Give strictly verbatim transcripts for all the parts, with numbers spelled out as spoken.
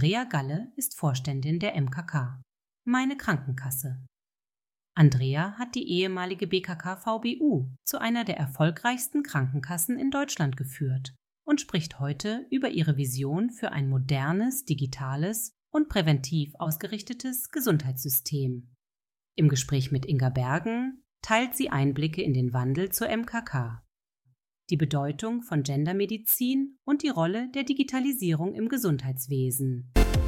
Andrea Galle ist Vorständin der M K K, meine Krankenkasse. Andrea hat die ehemalige B K K V B U zu einer der erfolgreichsten Krankenkassen in Deutschland geführt und spricht heute über ihre Vision für ein modernes, digitales und präventiv ausgerichtetes Gesundheitssystem. Im Gespräch mit Inga Bergen teilt sie Einblicke in den Wandel zur M K K, die Bedeutung von Gendermedizin und die Rolle der Digitalisierung im Gesundheitswesen.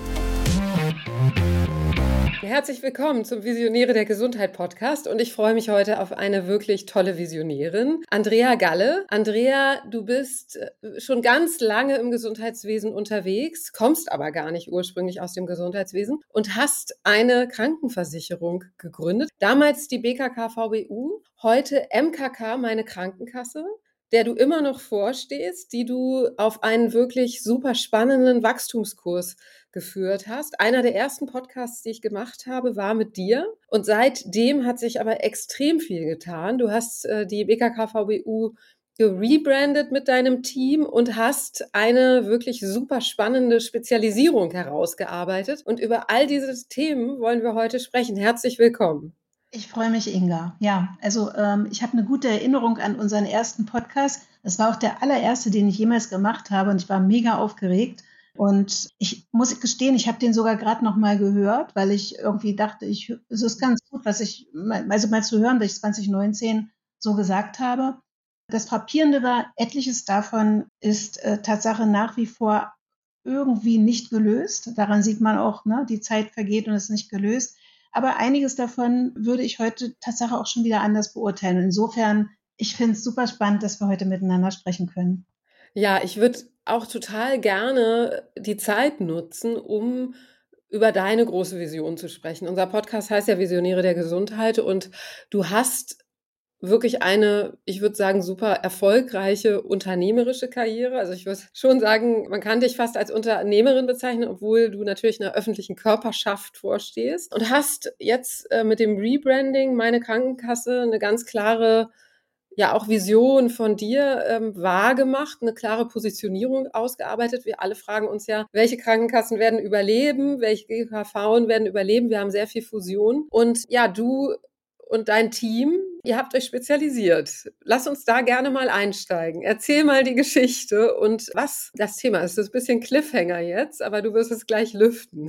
Herzlich willkommen zum Visionäre der Gesundheit Podcast und ich freue mich heute auf eine wirklich tolle Visionärin, Andrea Galle. Andrea, du bist schon ganz lange im Gesundheitswesen unterwegs, kommst aber gar nicht ursprünglich aus dem Gesundheitswesen und hast eine Krankenversicherung gegründet. Damals die B K K V B U, heute M K K, meine Krankenkasse, der du immer noch vorstehst, die du auf einen wirklich super spannenden Wachstumskurs geführt hast. Einer der ersten Podcasts, die ich gemacht habe, war mit dir. Und seitdem hat sich aber extrem viel getan. Du hast äh, die B K K V B U gerebrandet mit deinem Team und hast eine wirklich super spannende Spezialisierung herausgearbeitet. Und über all diese Themen wollen wir heute sprechen. Herzlich willkommen. Ich freue mich, Inga. Ja, also ähm, ich habe eine gute Erinnerung an unseren ersten Podcast. Es war auch der allererste, den ich jemals gemacht habe und ich war mega aufgeregt. Und ich muss gestehen, ich habe den sogar gerade noch mal gehört, weil ich irgendwie dachte, ich, es ist ganz gut, was ich, also mal zu hören, was ich zwanzig neunzehn so gesagt habe. Das Frappierende war, etliches davon ist äh, Tatsache nach wie vor irgendwie nicht gelöst. Daran sieht man auch, ne, die Zeit vergeht und es ist nicht gelöst. Aber einiges davon würde ich heute Tatsache auch schon wieder anders beurteilen. Insofern, ich finde es super spannend, dass wir heute miteinander sprechen können. Ja, ich würde auch total gerne die Zeit nutzen, um über deine große Vision zu sprechen. Unser Podcast heißt ja Visionäre der Gesundheit und du hast wirklich eine, ich würde sagen, super erfolgreiche unternehmerische Karriere. Also ich würde schon sagen, man kann dich fast als Unternehmerin bezeichnen, obwohl du natürlich einer öffentlichen Körperschaft vorstehst und hast jetzt äh, mit dem Rebranding meine Krankenkasse eine ganz klare, ja auch Vision von dir ähm, wahrgemacht, eine klare Positionierung ausgearbeitet. Wir alle fragen uns ja, welche Krankenkassen werden überleben, welche G K Vs werden überleben. Wir haben sehr viel Fusion. Und ja, du und dein Team, ihr habt euch spezialisiert. Lass uns da gerne mal einsteigen. Erzähl mal die Geschichte und was das Thema ist. Das ist ein bisschen Cliffhanger jetzt, aber du wirst es gleich lüften.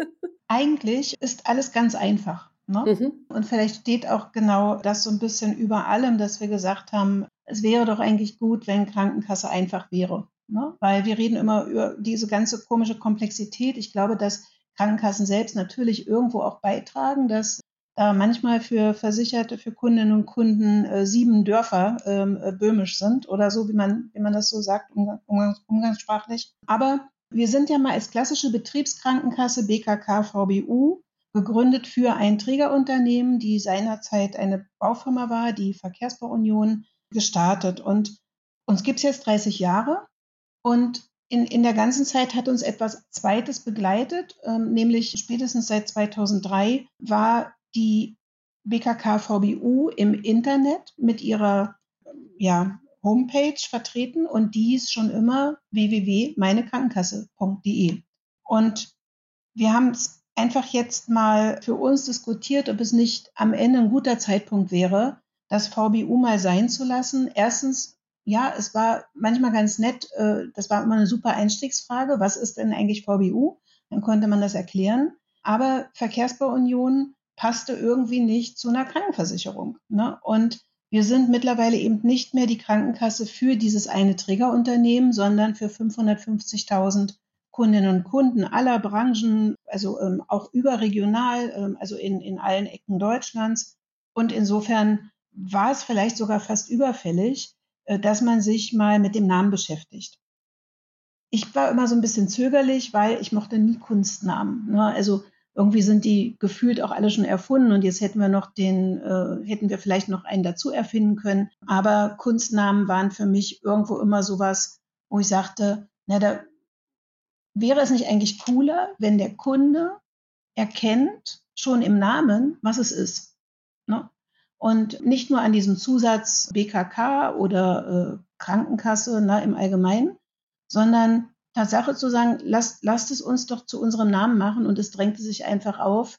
Eigentlich ist alles ganz einfach. Ne? Mhm. Und vielleicht steht auch genau das so ein bisschen über allem, dass wir gesagt haben, es wäre doch eigentlich gut, wenn Krankenkasse einfach wäre. Ne? Weil wir reden immer über diese ganze komische Komplexität. Ich glaube, dass Krankenkassen selbst natürlich irgendwo auch beitragen, dass da manchmal für Versicherte, für Kundinnen und Kunden äh, sieben Dörfer äh, böhmisch sind oder so, wie man, wie man das so sagt, umgangs- umgangssprachlich. Aber wir sind ja mal als klassische Betriebskrankenkasse B K K V B U gegründet für ein Trägerunternehmen, die seinerzeit eine Baufirma war, die Verkehrsbauunion, gestartet. Und uns gibt es jetzt dreißig Jahre und in, in der ganzen Zeit hat uns etwas Zweites begleitet, ähm, nämlich spätestens seit zweitausenddrei war die B K K V B U im Internet mit ihrer ja, Homepage vertreten und die ist schon immer w w w punkt meine krankenkasse punkt d e. Und wir haben es einfach jetzt mal für uns diskutiert, ob es nicht am Ende ein guter Zeitpunkt wäre, das V B U mal sein zu lassen. Erstens, ja, es war manchmal ganz nett, äh, das war immer eine super Einstiegsfrage, was ist denn eigentlich V B U? Dann konnte man das erklären. Aber Verkehrsbauunion passte irgendwie nicht zu einer Krankenversicherung. Ne? Und wir sind mittlerweile eben nicht mehr die Krankenkasse für dieses eine Trägerunternehmen, sondern für fünfhundertfünfzigtausend Kundinnen und Kunden aller Branchen, also ähm, auch überregional, ähm, also in, in allen Ecken Deutschlands. Und insofern war es vielleicht sogar fast überfällig, äh, dass man sich mal mit dem Namen beschäftigt. Ich war immer so ein bisschen zögerlich, weil ich mochte nie Kunstnamen. Ne? Also irgendwie sind die gefühlt auch alle schon erfunden und jetzt hätten wir noch den, äh, hätten wir vielleicht noch einen dazu erfinden können. Aber Kunstnamen waren für mich irgendwo immer sowas, wo ich sagte, na, da wäre es nicht eigentlich cooler, wenn der Kunde erkennt schon im Namen, was es ist. Ne? Und nicht nur an diesem Zusatz B K K oder äh, Krankenkasse, ne, im Allgemeinen, sondern Tatsache zu sagen, lasst, lasst es uns doch zu unserem Namen machen, und es drängte sich einfach auf,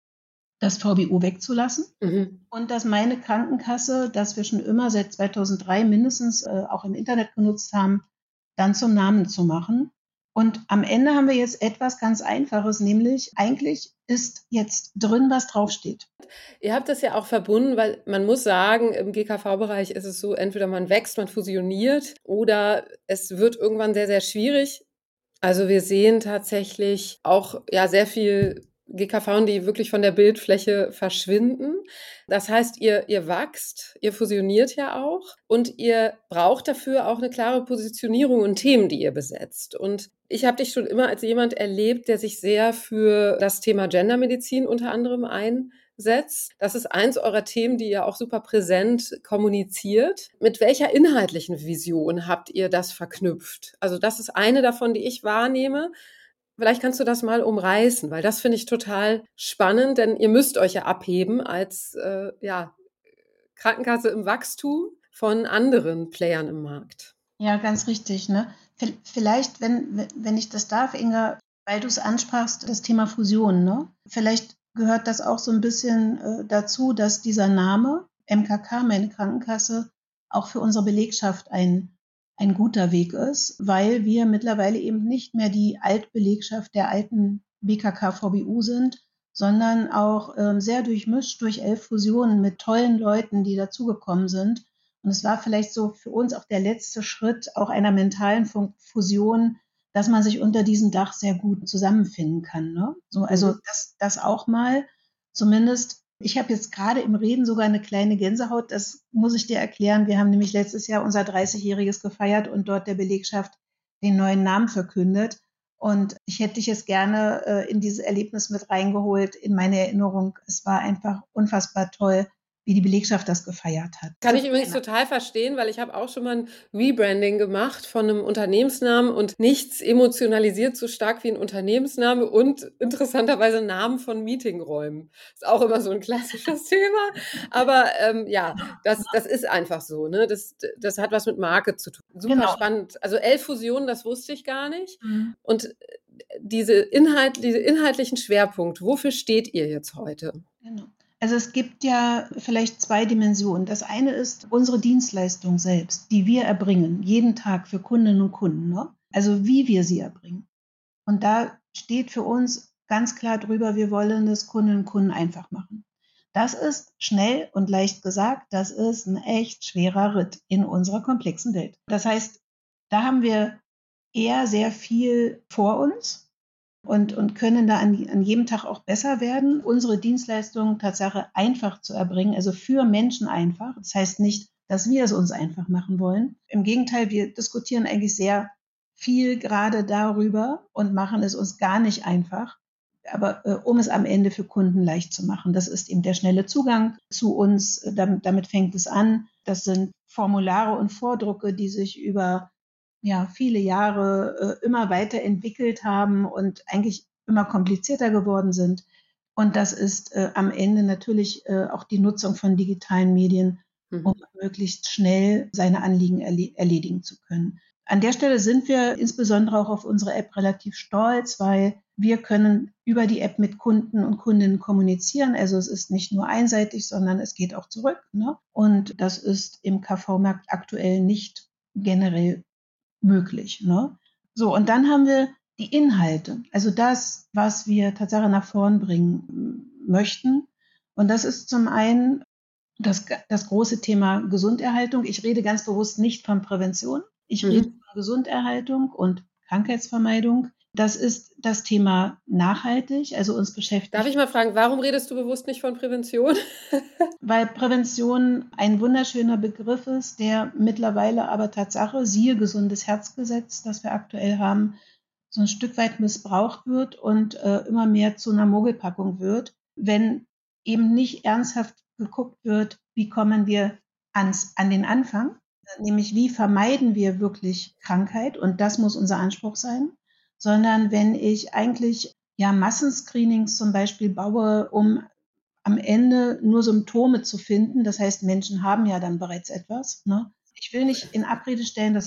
das V B U wegzulassen. Mhm. Und dass meine Krankenkasse, das wir schon immer seit zweitausenddrei mindestens äh, auch im Internet genutzt haben, dann zum Namen zu machen. Und am Ende haben wir jetzt etwas ganz Einfaches, nämlich eigentlich ist jetzt drin, was draufsteht. Ihr habt das ja auch verbunden, weil man muss sagen, im G K V-Bereich ist es so, entweder man wächst, man fusioniert oder es wird irgendwann sehr, sehr schwierig. Also wir sehen tatsächlich auch ja sehr viel G K V, die wirklich von der Bildfläche verschwinden. Das heißt, ihr, ihr wachst, ihr fusioniert ja auch und ihr braucht dafür auch eine klare Positionierung und Themen, die ihr besetzt. Und ich habe dich schon immer als jemand erlebt, der sich sehr für das Thema Gendermedizin unter anderem einsetzt. Das ist eins eurer Themen, die ihr auch super präsent kommuniziert. Mit welcher inhaltlichen Vision habt ihr das verknüpft? Also das ist eine davon, die ich wahrnehme. Vielleicht kannst du das mal umreißen, weil das finde ich total spannend, denn ihr müsst euch ja abheben als äh, ja, Krankenkasse im Wachstum von anderen Playern im Markt. Ja, ganz richtig. Ne? Vielleicht, wenn, wenn ich das darf, Inga, weil du es ansprachst, das Thema Fusion. Ne? Vielleicht gehört das auch so ein bisschen äh, dazu, dass dieser Name M K K, meine Krankenkasse, auch für unsere Belegschaft ein ein guter Weg ist, weil wir mittlerweile eben nicht mehr die Altbelegschaft der alten B K K V B U sind, sondern auch ähm, sehr durchmischt durch elf Fusionen mit tollen Leuten, die dazugekommen sind. Und es war vielleicht so für uns auch der letzte Schritt auch einer mentalen Fusion, dass man sich unter diesem Dach sehr gut zusammenfinden kann. Ne? So, also mhm. das, das auch mal zumindest. Ich habe jetzt gerade im Reden sogar eine kleine Gänsehaut, das muss ich dir erklären. Wir haben nämlich letztes Jahr unser dreißigjähriges gefeiert und dort der Belegschaft den neuen Namen verkündet. Und ich hätte dich jetzt gerne äh, in dieses Erlebnis mit reingeholt, in meine Erinnerung. Es war einfach unfassbar toll, wie die Belegschaft das gefeiert hat. Kann ich übrigens total verstehen, weil ich habe auch schon mal ein Rebranding gemacht von einem Unternehmensnamen und nichts emotionalisiert so stark wie ein Unternehmensname und interessanterweise Namen von Meetingräumen. Ist auch immer so ein klassisches Thema, aber ähm, ja, das, das ist einfach so. Ne? Das, das hat was mit Marke zu tun. Super genau. Spannend. Also elf Fusionen, das wusste ich gar nicht. Mhm. Und diese, Inhalt, diese inhaltlichen Schwerpunkte, wofür steht ihr jetzt heute? Genau. Also es gibt ja vielleicht zwei Dimensionen. Das eine ist unsere Dienstleistung selbst, die wir erbringen, jeden Tag für Kundinnen und Kunden. Ne? Also wie wir sie erbringen. Und da steht für uns ganz klar drüber, wir wollen es Kundinnen und Kunden einfach machen. Das ist schnell und leicht gesagt, das ist ein echt schwerer Ritt in unserer komplexen Welt. Das heißt, da haben wir eher sehr viel vor uns. Und, und können da an, an jedem Tag auch besser werden, unsere Dienstleistungen Tatsache einfach zu erbringen, also für Menschen einfach. Das heißt nicht, dass wir es uns einfach machen wollen. Im Gegenteil, wir diskutieren eigentlich sehr viel gerade darüber und machen es uns gar nicht einfach, aber äh, um es am Ende für Kunden leicht zu machen. Das ist eben der schnelle Zugang zu uns, damit, damit fängt es an. Das sind Formulare und Vordrucke, die sich über ja, viele Jahre äh, immer weiterentwickelt haben und eigentlich immer komplizierter geworden sind. Und das ist äh, am Ende natürlich äh, auch die Nutzung von digitalen Medien, mhm. um möglichst schnell seine Anliegen erle- erledigen zu können. An der Stelle sind wir insbesondere auch auf unsere App relativ stolz, weil wir können über die App mit Kunden und Kundinnen kommunizieren. Also es ist nicht nur einseitig, sondern es geht auch zurück. Ne? Und das ist im K V-Markt aktuell nicht generell möglich. Ne? So, und dann haben wir die Inhalte, also das, was wir tatsächlich nach vorn bringen möchten. Und das ist zum einen das, das große Thema Gesunderhaltung. Ich rede ganz bewusst nicht von Prävention. Ich mhm. rede von Gesunderhaltung und Krankheitsvermeidung. Das ist das Thema nachhaltig, also uns beschäftigt. Darf ich mal fragen, warum redest du bewusst nicht von Prävention? Weil Prävention ein wunderschöner Begriff ist, der mittlerweile aber Tatsache, siehe gesundes Herzgesetz, das wir aktuell haben, so ein Stück weit missbraucht wird und äh, immer mehr zu einer Mogelpackung wird, wenn eben nicht ernsthaft geguckt wird, wie kommen wir ans, an den Anfang, nämlich wie vermeiden wir wirklich Krankheit, und das muss unser Anspruch sein, sondern wenn ich eigentlich ja Massenscreenings zum Beispiel baue, um am Ende nur Symptome zu finden, das heißt, Menschen haben ja dann bereits etwas. Ne? Ich will nicht in Abrede stellen, dass das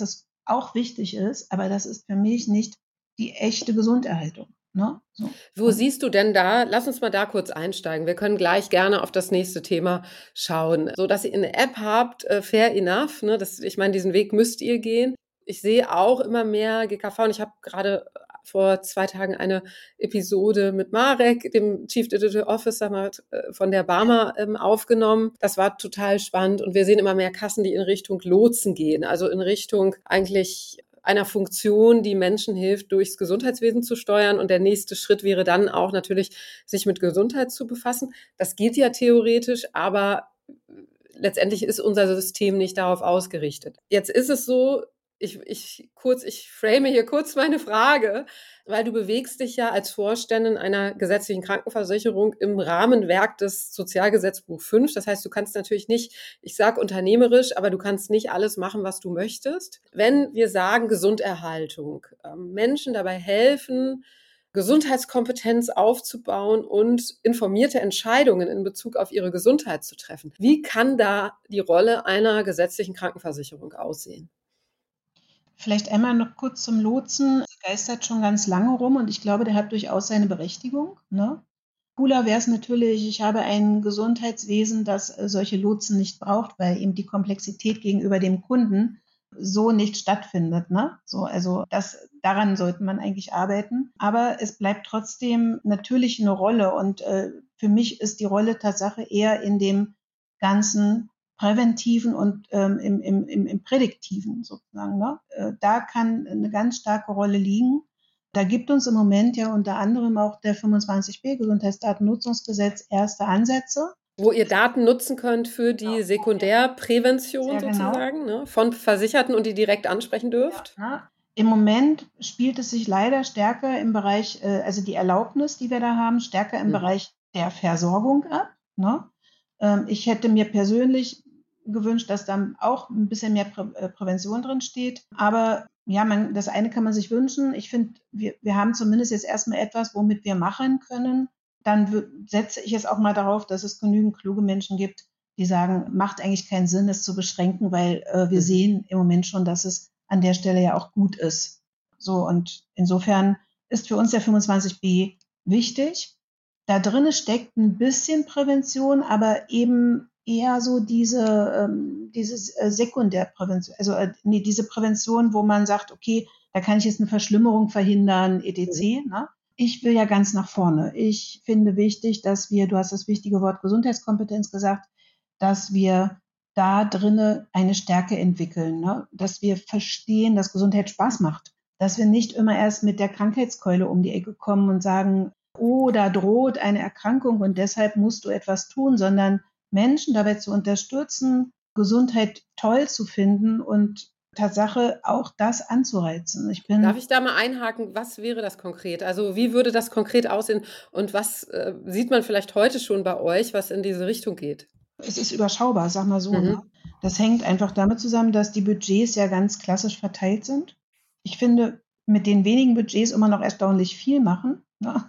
auch wichtig ist, aber das ist für mich nicht die echte Gesunderhaltung. Ne? So. Wo Und siehst du denn da, lass uns mal da kurz einsteigen. Wir können gleich gerne auf das nächste Thema schauen. So, dass ihr eine App habt, äh, fair enough. Ne? Das, ich meine, diesen Weg müsst ihr gehen. Ich sehe auch immer mehr G K V und ich habe gerade vor zwei Tagen eine Episode mit Marek, dem Chief Digital Officer von der Barmer, ähm, aufgenommen. Das war total spannend und wir sehen immer mehr Kassen, die in Richtung Lotsen gehen, also in Richtung eigentlich einer Funktion, die Menschen hilft, durchs Gesundheitswesen zu steuern. Und der nächste Schritt wäre dann auch natürlich, sich mit Gesundheit zu befassen. Das geht ja theoretisch, aber letztendlich ist unser System nicht darauf ausgerichtet. Jetzt ist es so, ich, ich kurz, ich frame hier kurz meine Frage, weil du bewegst dich ja als Vorständin einer gesetzlichen Krankenversicherung im Rahmenwerk des Sozialgesetzbuch fünf. Das heißt, du kannst natürlich nicht, ich sage unternehmerisch, aber du kannst nicht alles machen, was du möchtest. Wenn wir sagen Gesunderhaltung, äh, Menschen dabei helfen, Gesundheitskompetenz aufzubauen und informierte Entscheidungen in Bezug auf ihre Gesundheit zu treffen. Wie kann da die Rolle einer gesetzlichen Krankenversicherung aussehen? Vielleicht einmal noch kurz zum Lotsen. Der geistert schon ganz lange rum und ich glaube, der hat durchaus seine Berechtigung. Ne? Cooler wäre es natürlich, ich habe ein Gesundheitswesen, das solche Lotsen nicht braucht, weil eben die Komplexität gegenüber dem Kunden so nicht stattfindet. Ne? So, also das, daran sollte man eigentlich arbeiten. Aber es bleibt trotzdem natürlich eine Rolle und äh, für mich ist die Rolle Tatsache eher in dem ganzen Präventiven und ähm, im, im, im, im Prädiktiven sozusagen. Ne? Äh, da kann eine ganz starke Rolle liegen. Da gibt uns im Moment ja unter anderem auch der fünfundzwanzig b Gesundheitsdatennutzungsgesetz erste Ansätze. Wo ihr Daten nutzen könnt für die Sekundärprävention sozusagen, genau. ne, von Versicherten und die direkt ansprechen dürft? Ja, ne? Im Moment spielt es sich leider stärker im Bereich, äh, also die Erlaubnis, die wir da haben, stärker im mhm. Bereich der Versorgung ab. Ne? Ähm, ich hätte mir persönlich gewünscht, dass dann auch ein bisschen mehr Prä- äh, Prävention drin steht. Aber ja, man, das eine kann man sich wünschen. Ich finde, wir, wir haben zumindest jetzt erstmal etwas, womit wir machen können. Dann w- setze ich es auch mal darauf, dass es genügend kluge Menschen gibt, die sagen, macht eigentlich keinen Sinn, es zu beschränken, weil äh, wir mhm. sehen im Moment schon, dass es an der Stelle ja auch gut ist. So, und insofern ist für uns der fünfundzwanzig b wichtig. Da drin steckt ein bisschen Prävention, aber eben eher so diese, ähm, diese äh, Sekundärprävention, also äh, nee, diese Prävention, wo man sagt, okay, da kann ich jetzt eine Verschlimmerung verhindern, et cetera. Mhm. Ne? Ich will ja ganz nach vorne. Ich finde wichtig, dass wir, du hast das wichtige Wort Gesundheitskompetenz gesagt, dass wir da drinne eine Stärke entwickeln, ne? Dass wir verstehen, dass Gesundheit Spaß macht, dass wir nicht immer erst mit der Krankheitskeule um die Ecke kommen und sagen, oh, da droht eine Erkrankung und deshalb musst du etwas tun, sondern Menschen dabei zu unterstützen, Gesundheit toll zu finden und Tatsache auch das anzureizen. Ich bin Darf ich da mal einhaken? Was wäre das konkret? Also wie würde das konkret aussehen und was äh, sieht man vielleicht heute schon bei euch, was in diese Richtung geht? Es ist überschaubar, sag mal so. Mhm. Ne? Das hängt einfach damit zusammen, dass die Budgets ja ganz klassisch verteilt sind. Ich finde, mit den wenigen Budgets immer noch erstaunlich viel machen. Ne?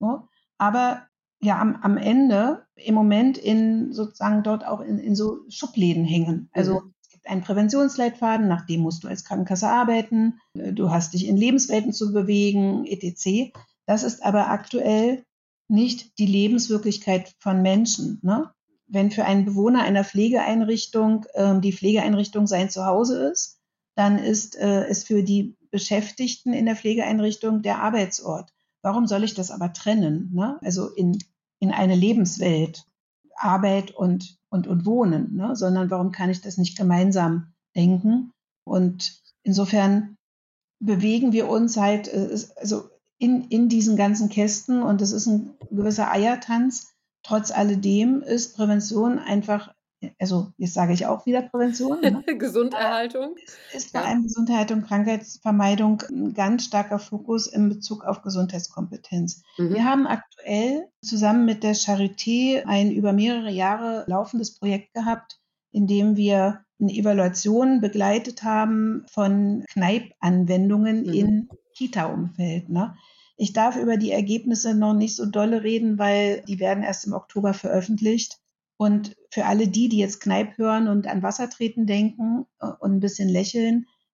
Aber ja, am, am Ende im Moment in sozusagen dort auch in, in so Schubläden hängen. Also mhm. es gibt einen Präventionsleitfaden, nach dem musst du als Krankenkasse arbeiten. Du hast dich in Lebenswelten zu bewegen, et cetera. Das ist aber aktuell nicht die Lebenswirklichkeit von Menschen. Ne? Wenn für einen Bewohner einer Pflegeeinrichtung äh, die Pflegeeinrichtung sein Zuhause ist, dann ist äh, es für die Beschäftigten in der Pflegeeinrichtung der Arbeitsort. Warum soll ich das aber trennen? Ne? Also in, in eine Lebenswelt, Arbeit und, und, und Wohnen, ne? Sondern warum kann ich das nicht gemeinsam denken? Und insofern bewegen wir uns halt äh, also in, in diesen ganzen Kästen und es ist ein gewisser Eiertanz. Trotz alledem ist Prävention einfach, also jetzt sage ich auch wieder Prävention. Ne? Gesunderhaltung. Ist vor ja. allem Gesundheitshaltung, Krankheitsvermeidung ein ganz starker Fokus in Bezug auf Gesundheitskompetenz. Mhm. Wir haben aktuell zusammen mit der Charité ein über mehrere Jahre laufendes Projekt gehabt, in dem wir eine Evaluation begleitet haben von Kneipp-Anwendungen mhm. im Kita-Umfeld. Ne? Ich darf über die Ergebnisse noch nicht so dolle reden, weil die werden erst im Oktober veröffentlicht. Und für alle die, die jetzt Kneipp hören und an Wassertreten denken und ein bisschen lächeln,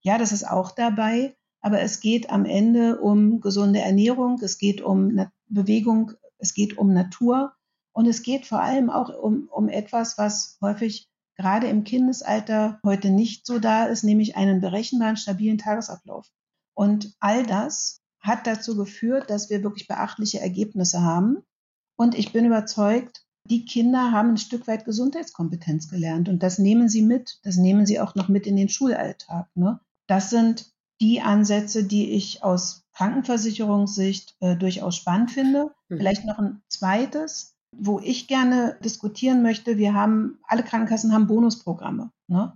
Ja, das ist auch dabei, aber es geht am Ende um gesunde Ernährung, es geht um Na- Bewegung, es geht um Natur und es geht vor allem auch um, um etwas, was häufig gerade im Kindesalter heute nicht so da ist, nämlich einen berechenbaren, stabilen Tagesablauf. Und all das hat dazu geführt, dass wir wirklich beachtliche Ergebnisse haben. Und ich bin überzeugt, die Kinder haben ein Stück weit Gesundheitskompetenz gelernt. Und das nehmen sie mit. Das nehmen sie auch noch mit in den Schulalltag. Ne? Das sind die Ansätze, die ich aus Krankenversicherungssicht äh, durchaus spannend finde. Mhm. Vielleicht noch ein zweites, wo ich gerne diskutieren möchte. Wir haben, alle Krankenkassen haben Bonusprogramme. Ne?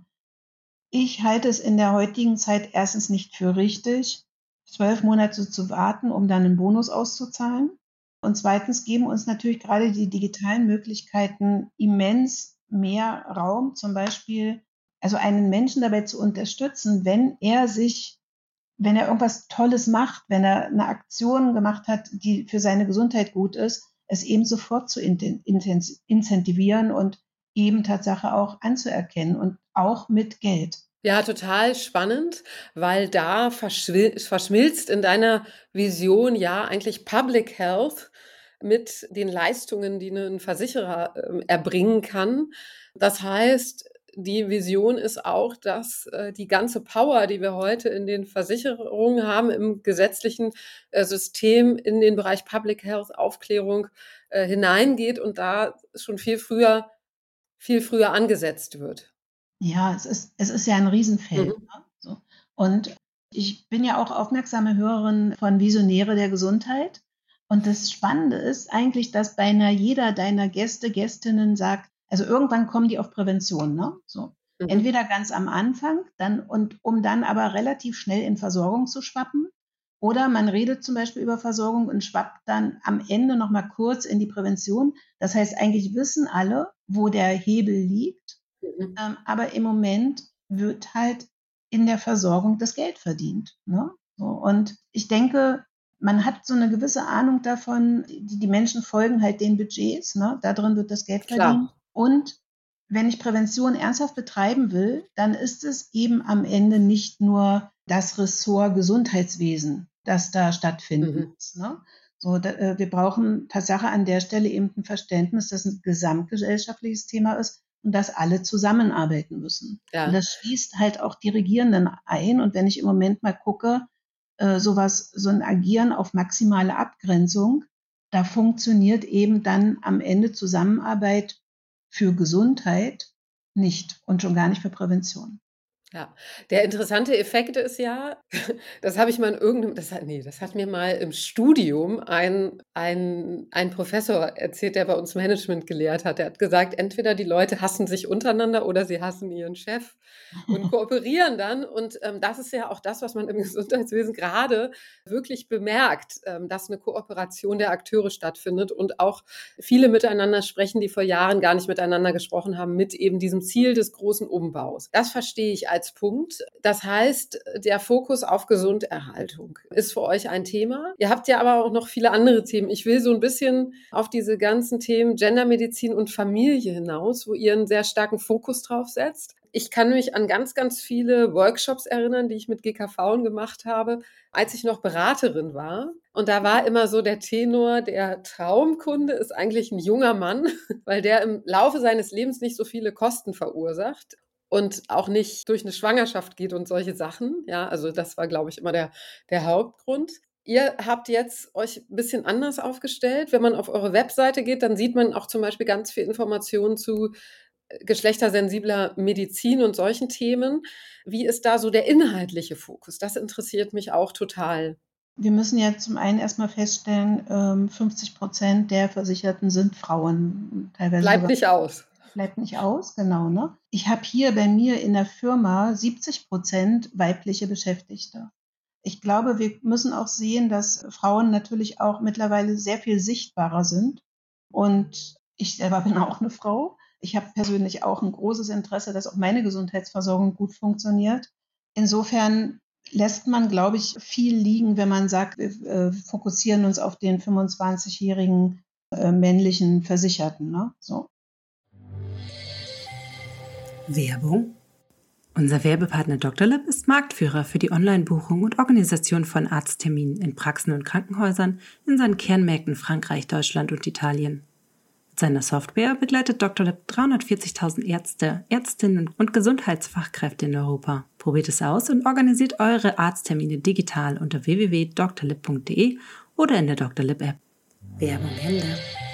Ich halte es in der heutigen Zeit erstens nicht für richtig, zwölf Monate zu warten, um dann einen Bonus auszuzahlen. Und zweitens geben uns natürlich gerade die digitalen Möglichkeiten immens mehr Raum, zum Beispiel, also einen Menschen dabei zu unterstützen, wenn er sich, wenn er irgendwas Tolles macht, wenn er eine Aktion gemacht hat, die für seine Gesundheit gut ist, es eben sofort zu incentivieren und eben Tatsache auch anzuerkennen und auch mit Geld. Ja, total spannend, weil da verschwil- verschmilzt in deiner Vision ja eigentlich Public Health mit den Leistungen, die ein Versicherer äh, erbringen kann. Das heißt, die Vision ist auch, dass äh, die ganze Power, die wir heute in den Versicherungen haben, im gesetzlichen äh, System in den Bereich Public Health Aufklärung äh, hineingeht und da schon viel früher, viel früher angesetzt wird. Ja, es ist, es ist ja ein Riesenfeld. Mhm. Ne? So. Und ich bin ja auch aufmerksame Hörerin von Visionäre der Gesundheit. Und das Spannende ist eigentlich, dass beinahe jeder deiner Gäste, Gästinnen sagt, also irgendwann kommen die auf Prävention, ne? So. Mhm. Entweder ganz am Anfang, dann, und um dann aber relativ schnell in Versorgung zu schwappen. Oder man redet zum Beispiel über Versorgung und schwappt dann am Ende nochmal kurz in die Prävention. Das heißt, eigentlich wissen alle, wo der Hebel liegt. Mhm. Ähm, aber im Moment wird halt in der Versorgung das Geld verdient. Ne? So, und ich denke, man hat so eine gewisse Ahnung davon, die, die Menschen folgen halt den Budgets, ne? Da drin wird das Geld Klar. verdient. Und wenn ich Prävention ernsthaft betreiben will, dann ist es eben am Ende nicht nur das Ressort Gesundheitswesen, das da stattfinden Mhm. muss. Ne? So, da, äh, wir brauchen Tatsache an der Stelle eben ein Verständnis, dass ein gesamtgesellschaftliches Thema ist und dass alle zusammenarbeiten müssen. Ja. Und das schließt halt auch die Regierenden ein. Und wenn ich im Moment mal gucke, äh, sowas, so ein Agieren auf maximale Abgrenzung, da funktioniert eben dann am Ende Zusammenarbeit für Gesundheit nicht und schon gar nicht für Prävention. Ja, der interessante Effekt ist ja, das habe ich mal in irgendeinem, das hat, nee, das hat mir mal im Studium ein, ein, ein Professor erzählt, der bei uns Management gelehrt hat. Der hat gesagt, entweder die Leute hassen sich untereinander oder sie hassen ihren Chef und kooperieren dann. Und ähm, das ist ja auch das, was man im Gesundheitswesen gerade wirklich bemerkt, ähm, dass eine Kooperation der Akteure stattfindet und auch viele miteinander sprechen, die vor Jahren gar nicht miteinander gesprochen haben, mit eben diesem Ziel des großen Umbaus. Das verstehe ich als Punkt. Das heißt, der Fokus auf Gesunderhaltung ist für euch ein Thema. Ihr habt ja aber auch noch viele andere Themen. Ich will so ein bisschen auf diese ganzen Themen Gendermedizin und Familie hinaus, wo ihr einen sehr starken Fokus drauf setzt. Ich kann mich an ganz, ganz viele Workshops erinnern, die ich mit G K V'en gemacht habe, als ich noch Beraterin war. Und da war immer so der Tenor, der Traumkunde ist eigentlich ein junger Mann, weil der im Laufe seines Lebens nicht so viele Kosten verursacht und auch nicht durch eine Schwangerschaft geht und solche Sachen. Ja, also das war, glaube ich, immer der, der Hauptgrund. Ihr habt jetzt euch ein bisschen anders aufgestellt. Wenn man auf eure Webseite geht, dann sieht man auch zum Beispiel ganz viel Informationen zu geschlechtersensibler Medizin und solchen Themen. Wie ist da so der inhaltliche Fokus? Das interessiert mich auch total. Wir müssen ja zum einen erstmal feststellen, fünfzig Prozent der Versicherten sind Frauen. Teilweise Bleibt sogar, nicht aus. Bleibt nicht aus, genau. Ne? Ich habe hier bei mir in der Firma siebzig Prozent weibliche Beschäftigte. Ich glaube, wir müssen auch sehen, dass Frauen natürlich auch mittlerweile sehr viel sichtbarer sind. Und ich selber bin auch eine Frau. Ich habe persönlich auch ein großes Interesse, dass auch meine Gesundheitsversorgung gut funktioniert. Insofern lässt man, glaube ich, viel liegen, wenn man sagt, wir äh, fokussieren uns auf den fünfundzwanzigjährigen äh, männlichen Versicherten. Ne? So. Werbung. Unser Werbepartner Doktor Lib ist Marktführer für die Online-Buchung und Organisation von Arztterminen in Praxen und Krankenhäusern in seinen Kernmärkten Frankreich, Deutschland und Italien. Mit seiner Software begleitet Doktor Lib dreihundertvierzigtausend Ärzte, Ärztinnen und Gesundheitsfachkräfte in Europa. Probiert es aus und organisiert eure Arzttermine digital unter w w w punkt doktor lib punkt d e oder in der Doktor Lib App. Werbung Ende.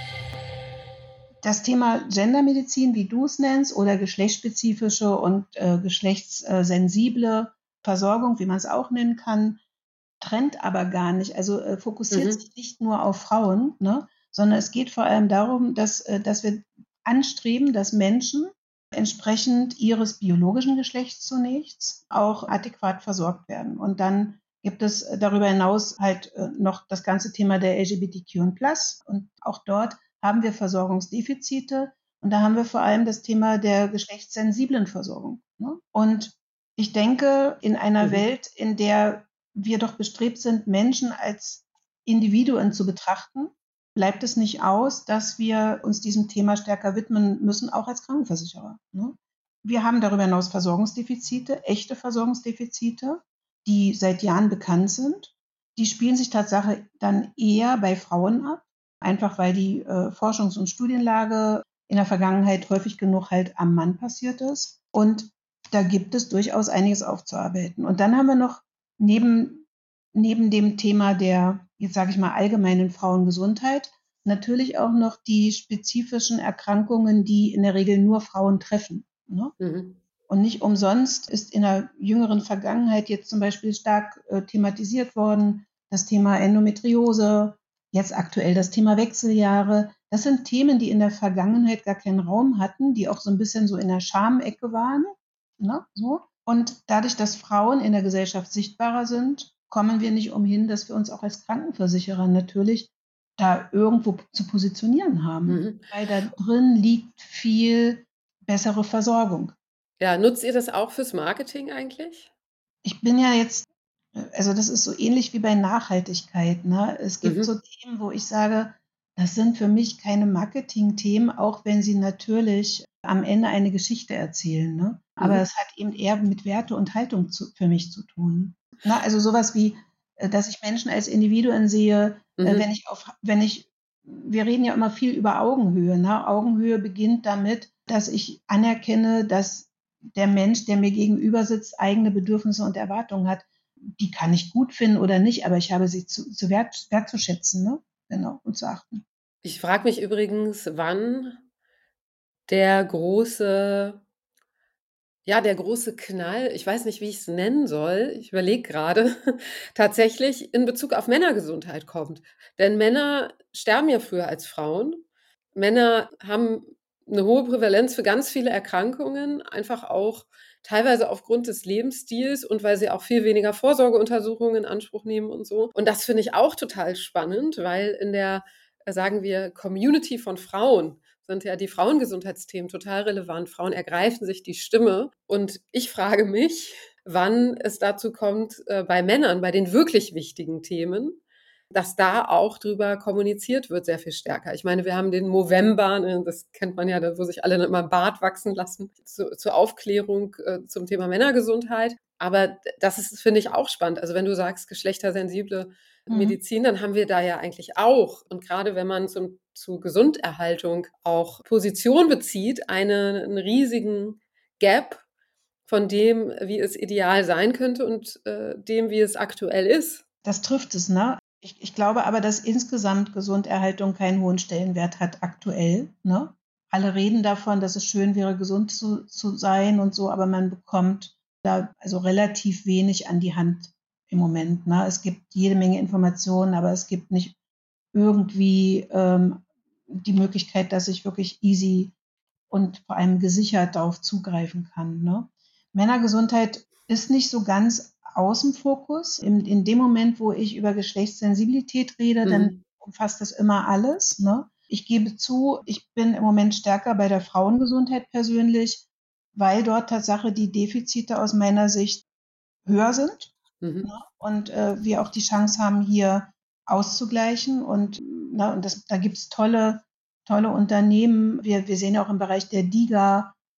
Das Thema Gendermedizin, wie du es nennst, oder geschlechtsspezifische und äh, geschlechtssensible Versorgung, wie man es auch nennen kann, trennt aber gar nicht. Also äh, fokussiert Mhm. sich nicht nur auf Frauen, ne, sondern es geht vor allem darum, dass, äh, dass wir anstreben, dass Menschen entsprechend ihres biologischen Geschlechts zunächst auch adäquat versorgt werden. Und dann gibt es darüber hinaus halt äh, noch das ganze Thema der L G B T Q und plus. Und auch dort haben wir Versorgungsdefizite. Und da haben wir vor allem das Thema der geschlechtssensiblen Versorgung. Ne? Und ich denke, in einer Mhm. Welt, in der wir doch bestrebt sind, Menschen als Individuen zu betrachten, bleibt es nicht aus, dass wir uns diesem Thema stärker widmen müssen, auch als Krankenversicherer. Ne? Wir haben darüber hinaus Versorgungsdefizite, echte Versorgungsdefizite, die seit Jahren bekannt sind. Die spielen sich Tatsache dann eher bei Frauen ab, einfach weil die äh, Forschungs- und Studienlage in der Vergangenheit häufig genug halt am Mann passiert ist. Und da gibt es durchaus einiges aufzuarbeiten. Und dann haben wir noch neben, neben dem Thema der, jetzt sage ich mal, allgemeinen Frauengesundheit, natürlich auch noch die spezifischen Erkrankungen, die in der Regel nur Frauen treffen. Ne? Mhm. Und nicht umsonst ist in der jüngeren Vergangenheit jetzt zum Beispiel stark äh, thematisiert worden, das Thema Endometriose, jetzt aktuell das Thema Wechseljahre. Das sind Themen, die in der Vergangenheit gar keinen Raum hatten, die auch so ein bisschen so in der Schamecke waren. Ne? So. Und dadurch, dass Frauen in der Gesellschaft sichtbarer sind, kommen wir nicht umhin, dass wir uns auch als Krankenversicherer natürlich da irgendwo zu positionieren haben. Mhm. Weil da drin liegt viel bessere Versorgung. Ja, nutzt ihr das auch fürs Marketing eigentlich? Ich bin ja jetzt, also das ist so ähnlich wie bei Nachhaltigkeit. Ne? Es gibt Mhm. so Themen, wo ich sage, das sind für mich keine Marketing-Themen, auch wenn sie natürlich am Ende eine Geschichte erzählen. Ne? Aber Mhm. es hat eben eher mit Werte und Haltung zu, für mich zu tun. Na, also sowas wie, äh, dass ich Menschen als Individuen sehe, äh, Mhm. wenn ich auf, wenn ich, wir reden ja immer viel über Augenhöhe. Ne? Augenhöhe beginnt damit, dass ich anerkenne, dass der Mensch, der mir gegenüber sitzt, eigene Bedürfnisse und Erwartungen hat. Die kann ich gut finden oder nicht, aber ich habe sie zu, zu wert, wertzuschätzen, ne? Genau, und zu achten. Ich frage mich übrigens, wann der große, ja, der große Knall, ich weiß nicht, wie ich es nennen soll, ich überlege gerade, tatsächlich in Bezug auf Männergesundheit kommt. Denn Männer sterben ja früher als Frauen. Männer haben eine hohe Prävalenz für ganz viele Erkrankungen, einfach auch teilweise aufgrund des Lebensstils und weil sie auch viel weniger Vorsorgeuntersuchungen in Anspruch nehmen und so. Und das finde ich auch total spannend, weil in der, äh, sagen wir, Community von Frauen sind ja die Frauengesundheitsthemen total relevant. Frauen ergreifen sich die Stimme. Und ich frage mich, wann es dazu kommt, äh, bei Männern, bei den wirklich wichtigen Themen, dass da auch drüber kommuniziert wird, sehr viel stärker. Ich meine, wir haben den Movember, ne, das kennt man ja, da, wo sich alle dann immer Bart wachsen lassen, zu, zur Aufklärung äh, zum Thema Männergesundheit. Aber das ist, finde ich, auch spannend. Also wenn du sagst, geschlechtersensible Mhm. Medizin, dann haben wir da ja eigentlich auch. Und gerade wenn man zum, zu Gesunderhaltung auch Position bezieht, eine, einen riesigen Gap von dem, wie es ideal sein könnte und äh, dem, wie es aktuell ist. Das trifft es, ne? Ich, ich glaube aber, dass insgesamt Gesunderhaltung keinen hohen Stellenwert hat aktuell. Ne? Alle reden davon, dass es schön wäre, gesund zu, zu sein und so, aber man bekommt da also relativ wenig an die Hand im Moment. Ne? Es gibt jede Menge Informationen, aber es gibt nicht irgendwie ähm, die Möglichkeit, dass ich wirklich easy und vor allem gesichert darauf zugreifen kann. Ne? Männergesundheit ist nicht so ganz aus dem Fokus. In, in dem Moment, wo ich über Geschlechtssensibilität rede, dann Mhm. umfasst das immer alles. Ne? Ich gebe zu, ich bin im Moment stärker bei der Frauengesundheit persönlich, weil dort Tatsache die Defizite aus meiner Sicht höher sind. Mhm. Ne? Und äh, wir auch die Chance haben, hier auszugleichen. Und, na, und das, da gibt es tolle, tolle Unternehmen. Wir, wir sehen auch im Bereich der DIGA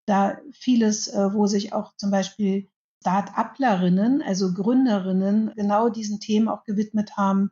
da vieles, äh, wo sich auch zum Beispiel Start-uplerinnen, also Gründerinnen, genau diesen Themen auch gewidmet haben.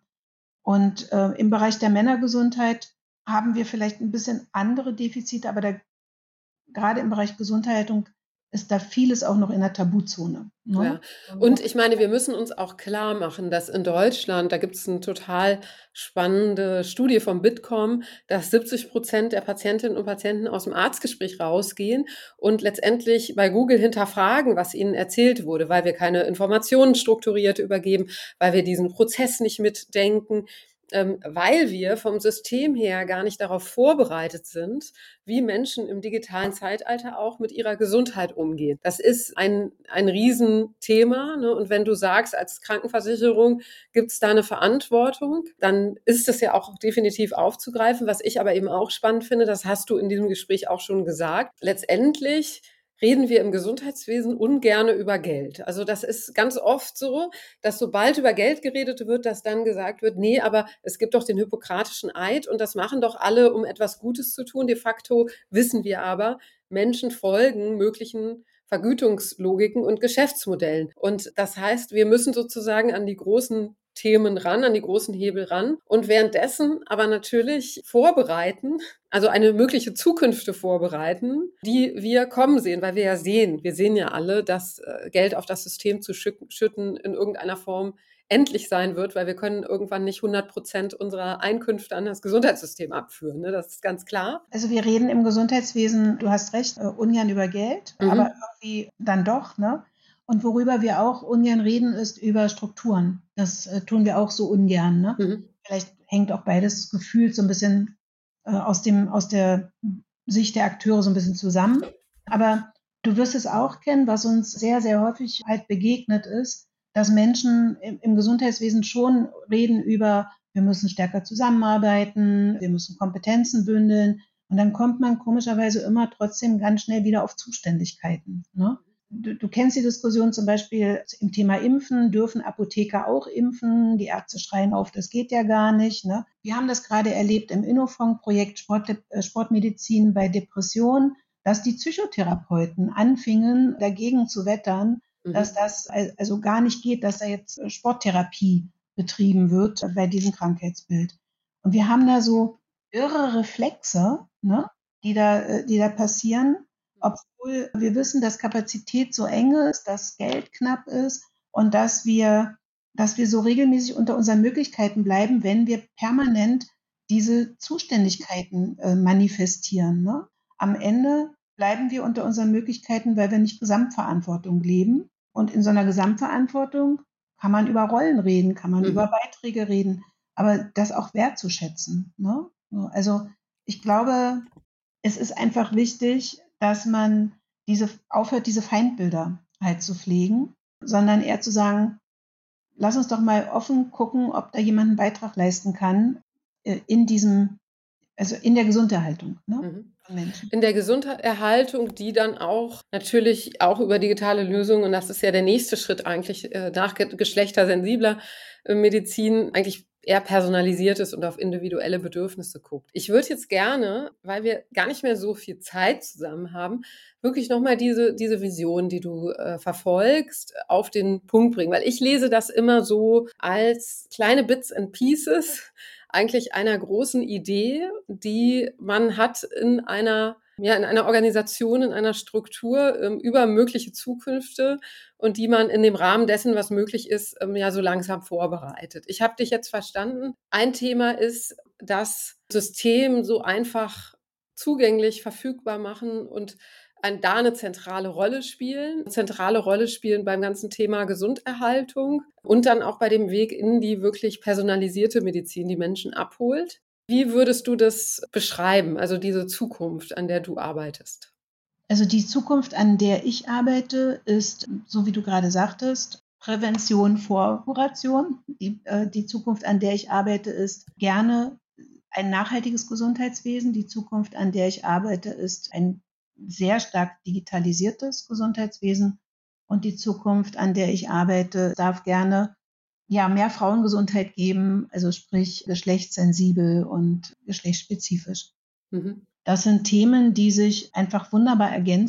Und äh, im Bereich der Männergesundheit haben wir vielleicht ein bisschen andere Defizite, aber da, gerade im Bereich Gesundheitshaltung ist da vieles auch noch in der Tabuzone. Ne? Ja. Und ich meine, wir müssen uns auch klar machen, dass in Deutschland, da gibt es eine total spannende Studie vom Bitkom, dass siebzig Prozent der Patientinnen und Patienten aus dem Arztgespräch rausgehen und letztendlich bei Google hinterfragen, was ihnen erzählt wurde, weil wir keine Informationen strukturiert übergeben, weil wir diesen Prozess nicht mitdenken, ähm, weil wir vom System her gar nicht darauf vorbereitet sind, wie Menschen im digitalen Zeitalter auch mit ihrer Gesundheit umgehen. Das ist ein, ein Riesenthema. Ne? Und wenn du sagst, als Krankenversicherung gibt es da eine Verantwortung, dann ist das ja auch definitiv aufzugreifen. Was ich aber eben auch spannend finde, das hast du in diesem Gespräch auch schon gesagt, letztendlich reden wir im Gesundheitswesen ungerne über Geld. Also das ist ganz oft so, dass sobald über Geld geredet wird, dass dann gesagt wird, nee, aber es gibt doch den hippokratischen Eid und das machen doch alle, um etwas Gutes zu tun. De facto wissen wir aber, Menschen folgen möglichen Vergütungslogiken und Geschäftsmodellen. Und das heißt, wir müssen sozusagen an die großen Themen ran, an die großen Hebel ran und währenddessen aber natürlich vorbereiten, also eine mögliche Zukünfte vorbereiten, die wir kommen sehen, weil wir ja sehen, wir sehen ja alle, dass Geld auf das System zu schütten in irgendeiner Form endlich sein wird, weil wir können irgendwann nicht hundert Prozent unserer Einkünfte an das Gesundheitssystem abführen. Ne? Das ist ganz klar. Also wir reden im Gesundheitswesen, du hast recht, ungern über Geld, mhm. aber irgendwie dann doch, ne? Und worüber wir auch ungern reden, ist über Strukturen. Das äh, tun wir auch so ungern. Ne? Mhm. Vielleicht hängt auch beides gefühlt so ein bisschen äh, aus, dem, aus der Sicht der Akteure so ein bisschen zusammen. Aber du wirst es auch kennen, was uns sehr, sehr häufig halt begegnet ist, dass Menschen im, im Gesundheitswesen schon reden über, wir müssen stärker zusammenarbeiten, wir müssen Kompetenzen bündeln. Und dann kommt man komischerweise immer trotzdem ganz schnell wieder auf Zuständigkeiten. Ne? Du, du kennst die Diskussion zum Beispiel im Thema Impfen. Dürfen Apotheker auch impfen? Die Ärzte schreien auf, das geht ja gar nicht. Ne? Wir haben das gerade erlebt im Innofond-Projekt Sport, äh, Sportmedizin bei Depressionen, dass die Psychotherapeuten anfingen, dagegen zu wettern, mhm. dass das also gar nicht geht, dass da jetzt Sporttherapie betrieben wird bei diesem Krankheitsbild. Und wir haben da so irre Reflexe, ne, die da, die da passieren, obwohl wir wissen, dass Kapazität so eng ist, dass Geld knapp ist und dass wir, dass wir so regelmäßig unter unseren Möglichkeiten bleiben, wenn wir permanent diese Zuständigkeiten äh, manifestieren. Ne? Am Ende bleiben wir unter unseren Möglichkeiten, weil wir nicht Gesamtverantwortung leben. Und in so einer Gesamtverantwortung kann man über Rollen reden, kann man mhm. über Beiträge reden, aber das auch wertzuschätzen. Ne? Also ich glaube, es ist einfach wichtig, dass man diese aufhört, diese Feindbilder halt zu pflegen, sondern eher zu sagen, lass uns doch mal offen gucken, ob da jemand einen Beitrag leisten kann in diesem, also in der Gesunderhaltung, ne, mhm. von Menschen. In der Gesunderhaltung, die dann auch natürlich auch über digitale Lösungen, und das ist ja der nächste Schritt eigentlich nach geschlechtersensibler Medizin, eigentlich eher personalisiert ist und auf individuelle Bedürfnisse guckt. Ich würde jetzt gerne, weil wir gar nicht mehr so viel Zeit zusammen haben, wirklich nochmal diese, diese Vision, die du äh, verfolgst, auf den Punkt bringen. Weil ich lese das immer so als kleine Bits and Pieces eigentlich einer großen Idee, die man hat in einer ja, in einer Organisation, in einer Struktur ähm, über mögliche Zukünfte und die man in dem Rahmen dessen, was möglich ist, ähm, ja so langsam vorbereitet. Ich habe dich jetzt verstanden. Ein Thema ist, das System so einfach zugänglich, verfügbar machen und ein, da eine zentrale Rolle spielen, eine zentrale Rolle spielen beim ganzen Thema Gesunderhaltung und dann auch bei dem Weg in die wirklich personalisierte Medizin, die Menschen abholt. Wie würdest du das beschreiben, also diese Zukunft, an der du arbeitest? Also die Zukunft, an der ich arbeite, ist, so wie du gerade sagtest, Prävention vor Kuration. Die, äh, die Zukunft, an der ich arbeite, ist gerne ein nachhaltiges Gesundheitswesen. Die Zukunft, an der ich arbeite, ist ein sehr stark digitalisiertes Gesundheitswesen. Und die Zukunft, an der ich arbeite, darf gerne ja, mehr Frauengesundheit geben, also sprich geschlechtssensibel und geschlechtsspezifisch. Mhm. Das sind Themen, die sich einfach wunderbar ergänzen.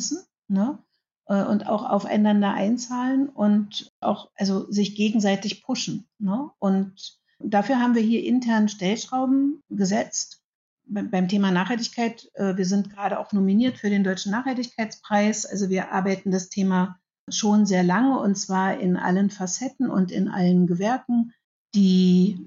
ne? Und auch aufeinander einzahlen und auch also sich gegenseitig pushen, ne? Und dafür haben wir hier intern Stellschrauben gesetzt. Beim Thema Nachhaltigkeit, wir sind gerade auch nominiert für den Deutschen Nachhaltigkeitspreis. Also wir arbeiten das Thema schon sehr lange und zwar in allen Facetten und in allen Gewerken, die,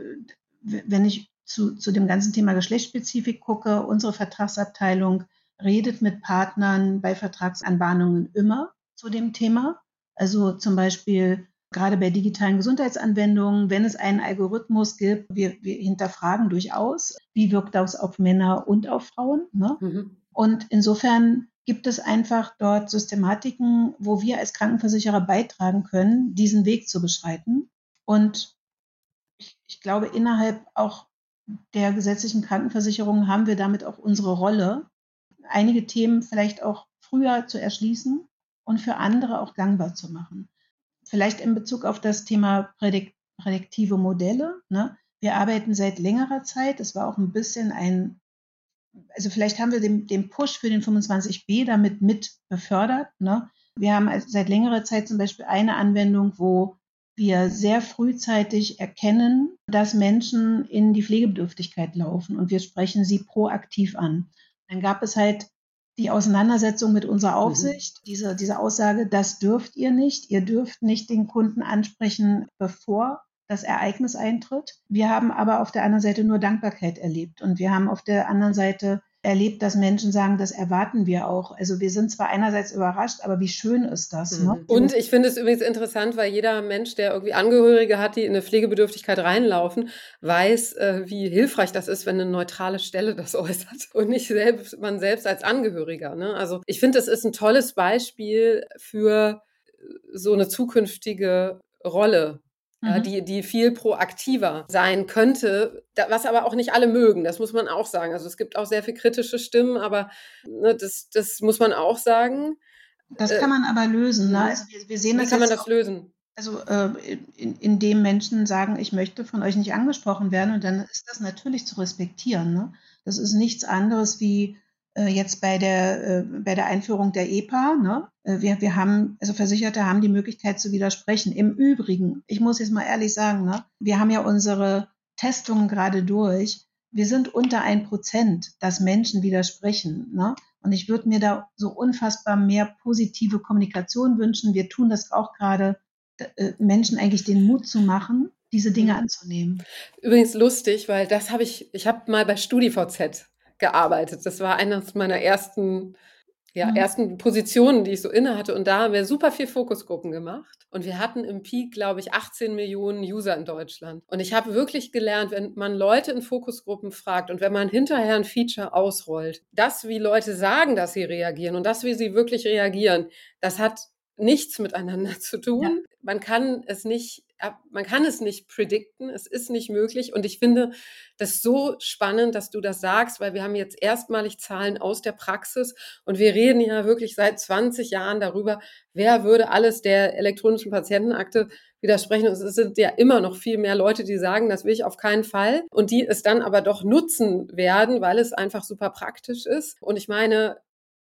wenn ich zu, zu dem ganzen Thema Geschlechtsspezifik gucke, unsere Vertragsabteilung redet mit Partnern bei Vertragsanbahnungen immer zu dem Thema. Also zum Beispiel gerade bei digitalen Gesundheitsanwendungen, wenn es einen Algorithmus gibt, wir, wir hinterfragen durchaus, wie wirkt das auf Männer und auf Frauen. Ne? Mhm. Und insofern gibt es einfach dort Systematiken, wo wir als Krankenversicherer beitragen können, diesen Weg zu beschreiten. Und ich, ich glaube, innerhalb auch der gesetzlichen Krankenversicherung haben wir damit auch unsere Rolle, einige Themen vielleicht auch früher zu erschließen und für andere auch gangbar zu machen. Vielleicht in Bezug auf das Thema prädik- prädiktive Modelle. Ne? Wir arbeiten seit längerer Zeit, es war auch ein bisschen ein, also vielleicht haben wir den, den Push für den fünfundzwanzig b damit mit befördert. Ne? Wir haben also seit längerer Zeit zum Beispiel eine Anwendung, wo wir sehr frühzeitig erkennen, dass Menschen in die Pflegebedürftigkeit laufen und wir sprechen sie proaktiv an. Dann gab es halt die Auseinandersetzung mit unserer Aufsicht, mhm. diese, diese Aussage, das dürft ihr nicht, ihr dürft nicht den Kunden ansprechen, bevor das Ereignis eintritt. Wir haben aber auf der anderen Seite nur Dankbarkeit erlebt und wir haben auf der anderen Seite erlebt, dass Menschen sagen, das erwarten wir auch. Also wir sind zwar einerseits überrascht, aber wie schön ist das? Mhm. Ne? Und ich finde es übrigens interessant, weil jeder Mensch, der irgendwie Angehörige hat, die in eine Pflegebedürftigkeit reinlaufen, weiß, äh, wie hilfreich das ist, wenn eine neutrale Stelle das äußert und nicht selbst, man selbst als Angehöriger. Ne? Also ich finde, das ist ein tolles Beispiel für so eine zukünftige Rolle. Ja, die, die viel proaktiver sein könnte, da, was aber auch nicht alle mögen, das muss man auch sagen. Also es gibt auch sehr viel kritische Stimmen, aber ne, das, das muss man auch sagen. Das kann man aber lösen. Ne? Also wir, wir sehen Wie das kann man jetzt das auch, lösen? Also äh, in, indem Menschen sagen, ich möchte von euch nicht angesprochen werden und dann ist das natürlich zu respektieren. Ne? Das ist nichts anderes wie äh, jetzt bei der, äh, bei der Einführung der E P A. Ne? Wir, wir haben, also Versicherte haben die Möglichkeit zu widersprechen. Im Übrigen, ich muss jetzt mal ehrlich sagen, ne? Wir haben ja unsere Testungen gerade durch. Wir sind unter ein Prozent, dass Menschen widersprechen. Ne? Und ich würde mir da so unfassbar mehr positive Kommunikation wünschen. Wir tun das auch gerade, Menschen eigentlich den Mut zu machen, diese Dinge anzunehmen. Übrigens lustig, weil das habe ich, ich habe mal bei StudiVZ gearbeitet. Das war eines meiner ersten, ja, mhm. ersten Positionen, die ich so inne hatte. Und da haben wir super viel Fokusgruppen gemacht. Und wir hatten im Peak, glaube ich, achtzehn Millionen User in Deutschland. Und ich habe wirklich gelernt, wenn man Leute in Fokusgruppen fragt und wenn man hinterher ein Feature ausrollt, das, wie Leute sagen, dass sie reagieren und das, wie sie wirklich reagieren, das hat nichts miteinander zu tun. Ja. Man kann es nicht, man kann es nicht predikten. Es ist nicht möglich. Und ich finde das so spannend, dass du das sagst, weil wir haben jetzt erstmalig Zahlen aus der Praxis und wir reden ja wirklich seit zwanzig Jahren darüber, wer würde alles der elektronischen Patientenakte widersprechen. Und es sind ja immer noch viel mehr Leute, die sagen, das will ich auf keinen Fall und die es dann aber doch nutzen werden, weil es einfach super praktisch ist. Und ich meine,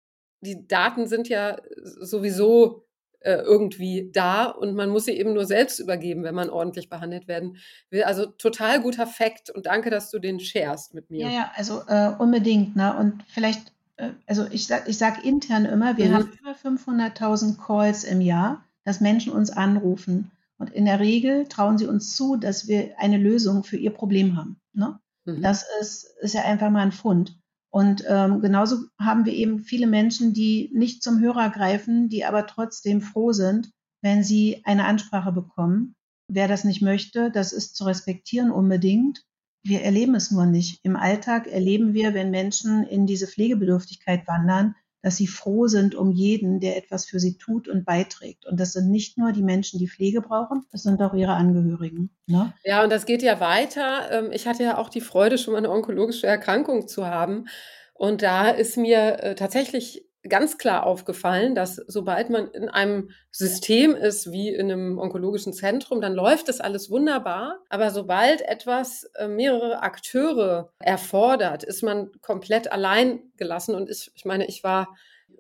die Daten sind ja sowieso irgendwie da und man muss sie eben nur selbst übergeben, wenn man ordentlich behandelt werden will. Also total guter Fact und danke, dass du den sharest mit mir. Ja, ja, also äh, unbedingt. Ne? Und vielleicht, äh, also ich sag, ich sag intern immer, wir mhm. haben über fünfhunderttausend Calls im Jahr, dass Menschen uns anrufen. Und in der Regel trauen sie uns zu, dass wir eine Lösung für ihr Problem haben. Ne? Mhm. Das ist, ist ja einfach mal ein Fund. Und ähm, genauso haben wir eben viele Menschen, die nicht zum Hörer greifen, die aber trotzdem froh sind, wenn sie eine Ansprache bekommen. Wer das nicht möchte, das ist zu respektieren unbedingt. Wir erleben es nur nicht. Im Alltag erleben wir, wenn Menschen in diese Pflegebedürftigkeit wandern, dass sie froh sind um jeden, der etwas für sie tut und beiträgt. Und das sind nicht nur die Menschen, die Pflege brauchen, das sind auch ihre Angehörigen. Ne? Ja, und das geht ja weiter. Ich hatte ja auch die Freude, schon mal eine onkologische Erkrankung zu haben. Und da ist mir tatsächlich ganz klar aufgefallen, dass sobald man in einem System ist, wie in einem onkologischen Zentrum, dann läuft das alles wunderbar. Aber sobald etwas mehrere Akteure erfordert, ist man komplett allein gelassen. Und ich, ich meine, ich war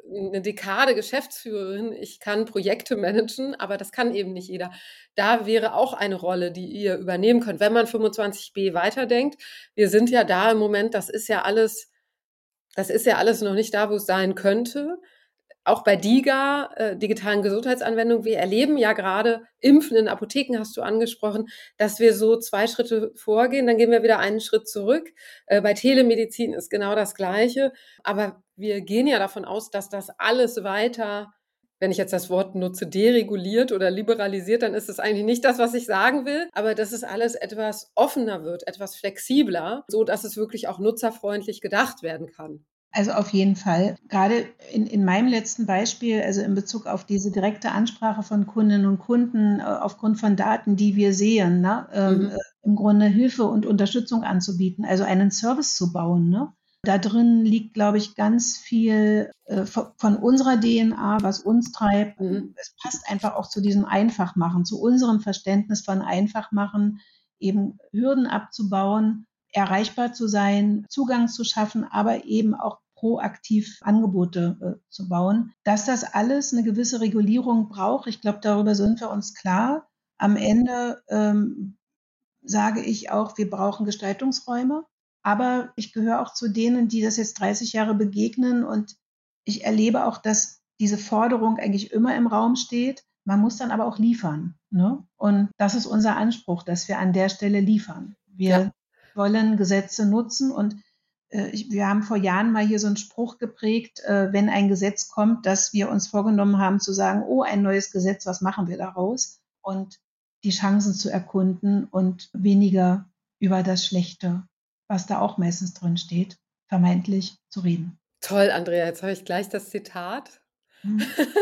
eine Dekade Geschäftsführerin, ich kann Projekte managen, aber das kann eben nicht jeder. Da wäre auch eine Rolle, die ihr übernehmen könnt, wenn man fünfundzwanzig b weiterdenkt. Wir sind ja da im Moment, das ist ja alles, das ist ja alles noch nicht da, wo es sein könnte. Auch bei DIGA, äh, digitalen Gesundheitsanwendungen, wir erleben ja gerade, Impfen in Apotheken hast du angesprochen, dass wir so zwei Schritte vorgehen, dann gehen wir wieder einen Schritt zurück. Äh, bei Telemedizin ist genau das Gleiche. Aber wir gehen ja davon aus, dass das alles weiter, wenn ich jetzt das Wort nutze, dereguliert oder liberalisiert, dann ist es eigentlich nicht das, was ich sagen will, aber dass es alles etwas offener wird, etwas flexibler, so dass es wirklich auch nutzerfreundlich gedacht werden kann. Also auf jeden Fall. Gerade in, in meinem letzten Beispiel, also in Bezug auf diese direkte Ansprache von Kundinnen und Kunden, äh, aufgrund von Daten, die wir sehen, ne, ähm, mhm. äh, im Grunde Hilfe und Unterstützung anzubieten, also einen Service zu bauen. Ne? Da drin liegt, glaube ich, ganz viel äh, von, von unserer D N A, was uns treibt. Mhm. Es passt einfach auch zu diesem Einfachmachen, zu unserem Verständnis von Einfachmachen, eben Hürden abzubauen, erreichbar zu sein, Zugang zu schaffen, aber eben auch proaktiv Angebote äh, zu bauen. Dass das alles eine gewisse Regulierung braucht, ich glaube, darüber sind wir uns klar. Am Ende ähm, sage ich auch, wir brauchen Gestaltungsräume, aber ich gehöre auch zu denen, die das jetzt dreißig Jahre begegnen und ich erlebe auch, dass diese Forderung eigentlich immer im Raum steht. Man muss dann aber auch liefern. Ne? Und das ist unser Anspruch, dass wir an der Stelle liefern. Wir ja. wollen Gesetze nutzen und äh, ich, wir haben vor Jahren mal hier so einen Spruch geprägt, äh, wenn ein Gesetz kommt, dass wir uns vorgenommen haben zu sagen, oh, ein neues Gesetz, was machen wir daraus? Und die Chancen zu erkunden und weniger über das Schlechte, was da auch meistens drin steht, vermeintlich zu reden. Toll, Andrea, jetzt habe ich gleich das Zitat hm.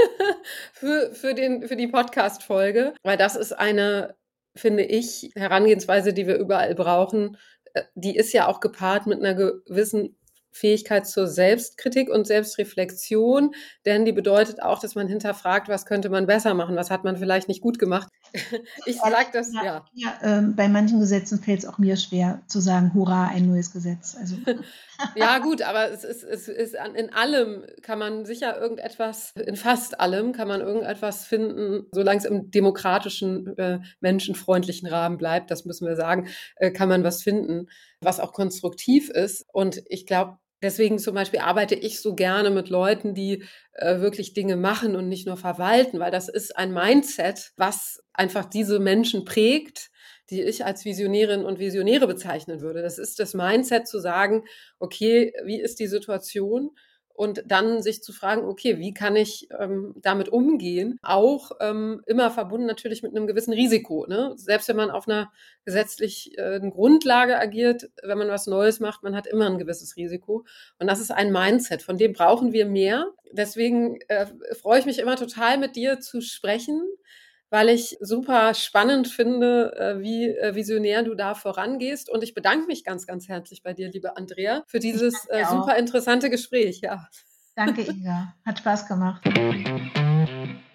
für, für, den, für die Podcast-Folge, weil das ist eine, finde ich, Herangehensweise, die wir überall brauchen. Die ist ja auch gepaart mit einer gewissen Fähigkeit zur Selbstkritik und Selbstreflexion, denn die bedeutet auch, dass man hinterfragt, was könnte man besser machen, was hat man vielleicht nicht gut gemacht. Ich sage das, ja. ja. ja ähm, bei manchen Gesetzen fällt es auch mir schwer zu sagen, hurra, ein neues Gesetz. Also. Ja gut, aber es ist, es ist in allem kann man sicher irgendetwas, in fast allem kann man irgendetwas finden, solange es im demokratischen, äh, menschenfreundlichen Rahmen bleibt, das müssen wir sagen, äh, kann man was finden, was auch konstruktiv ist. Und ich glaube, deswegen zum Beispiel arbeite ich so gerne mit Leuten, die äh, wirklich Dinge machen und nicht nur verwalten, weil das ist ein Mindset, was einfach diese Menschen prägt, die ich als Visionärin und Visionäre bezeichnen würde. Das ist das Mindset zu sagen, okay, wie ist die Situation? Und dann sich zu fragen, okay, wie kann ich ähm, damit umgehen? Auch ähm, immer verbunden natürlich mit einem gewissen Risiko. Ne? Selbst wenn man auf einer gesetzlichen äh, Grundlage agiert, wenn man was Neues macht, man hat immer ein gewisses Risiko. Und das ist ein Mindset, von dem brauchen wir mehr. Deswegen äh, freue ich mich immer total, mit dir zu sprechen, weil ich super spannend finde, wie visionär du da vorangehst. Und ich bedanke mich ganz, ganz herzlich bei dir, liebe Andrea, für dieses super interessante Gespräch. Ja. Danke, Inga. Hat Spaß gemacht.